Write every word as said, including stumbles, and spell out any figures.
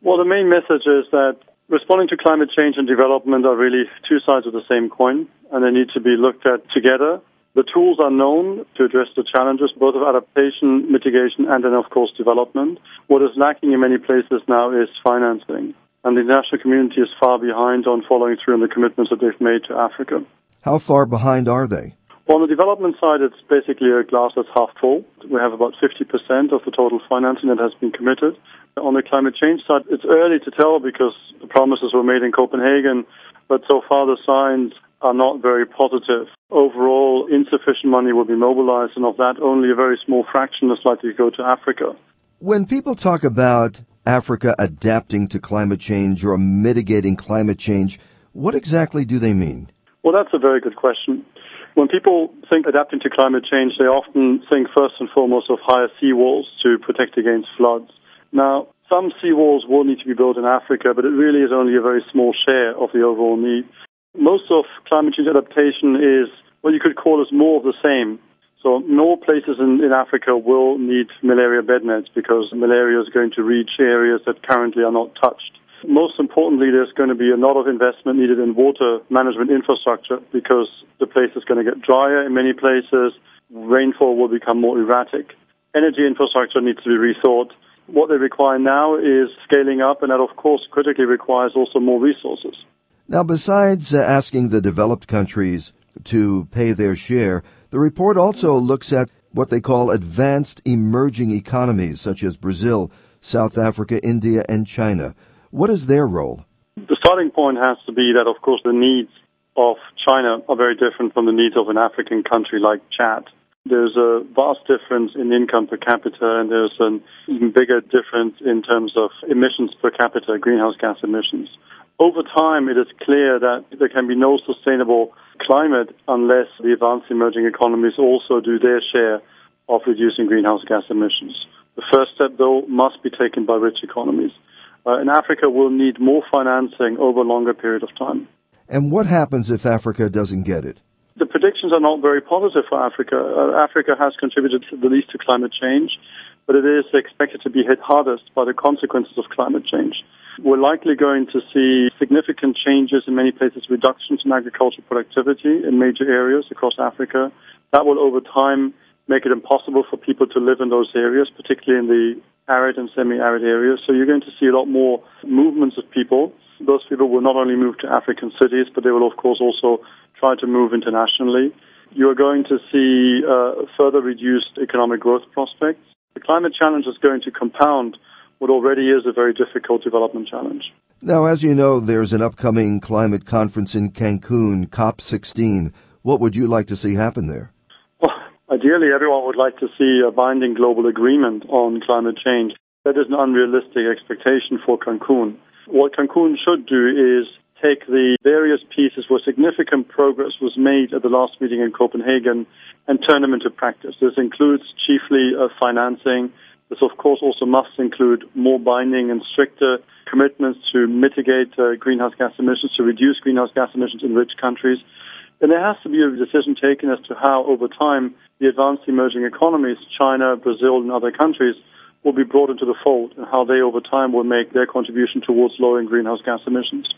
Well, the main message is that responding to climate change and development are really two sides of the same coin, and they need to be looked at together. The tools are known to address the challenges, both of adaptation, mitigation, and then, of course, development. What is lacking in many places now is financing, and the international community is far behind on following through on the commitments that they've made to Africa. How far behind are they? Well, on the development side, it's basically a glass that's half full. We have about fifty percent of the total financing that has been committed. On the climate change side, it's early to tell because the promises were made in Copenhagen, but so far the signs are not very positive. Overall, insufficient money will be mobilized, and of that, only a very small fraction is likely to go to Africa. When people talk about Africa adapting to climate change or mitigating climate change, what exactly do they mean? Well, that's a very good question. When people think adapting to climate change, they often think first and foremost of higher seawalls to protect against floods. Now, some seawalls will need to be built in Africa, but it really is only a very small share of the overall need. Most of climate change adaptation is what you could call as more of the same. So more places in, in Africa will need malaria bed nets because malaria is going to reach areas that currently are not touched. Most importantly, there's going to be a lot of investment needed in water management infrastructure because the place is going to get drier in many places. Rainfall will become more erratic. Energy infrastructure needs to be rethought. What they require now is scaling up, and that, of course, critically requires also more resources. Now, besides uh, asking the developed countries to pay their share, the report also looks at what they call advanced emerging economies, such as Brazil, South Africa, India, and China. What is their role? The starting point has to be that, of course, the needs of China are very different from the needs of an African country like Chad. There's a vast difference in income per capita, and there's an even bigger difference in terms of emissions per capita, greenhouse gas emissions. Over time, it is clear that there can be no sustainable climate unless the advanced emerging economies also do their share of reducing greenhouse gas emissions. The first step, though, must be taken by rich economies. Uh, and Africa will need more financing over a longer period of time. And what happens if Africa doesn't get it? The predictions are not very positive for Africa. Uh, Africa has contributed the least to climate change, but it is expected to be hit hardest by the consequences of climate change. We're likely going to see significant changes in many places, reductions in agricultural productivity in major areas across Africa. That will, over time, make it impossible for people to live in those areas, particularly in the arid and semi-arid areas. So you're going to see a lot more movements of people. Those people will not only move to African cities, but they will, of course, also try to move internationally. You are going to see uh, further reduced economic growth prospects. The climate challenge is going to compound what already is a very difficult development challenge. Now, as you know, there's an upcoming climate conference in Cancun, COP sixteen. What would you like to see happen there? Well, ideally, everyone would like to see a binding global agreement on climate change. That is an unrealistic expectation for Cancun. What Cancun should do is take the various pieces where significant progress was made at the last meeting in Copenhagen and turn them into practice. This includes chiefly uh, financing. This, of course, also must include more binding and stricter commitments to mitigate uh, greenhouse gas emissions, to reduce greenhouse gas emissions in rich countries. And there has to be a decision taken as to how, over time, the advanced emerging economies, China, Brazil, and other countries, will be brought into the fold, and how they, over time, will make their contribution towards lowering greenhouse gas emissions.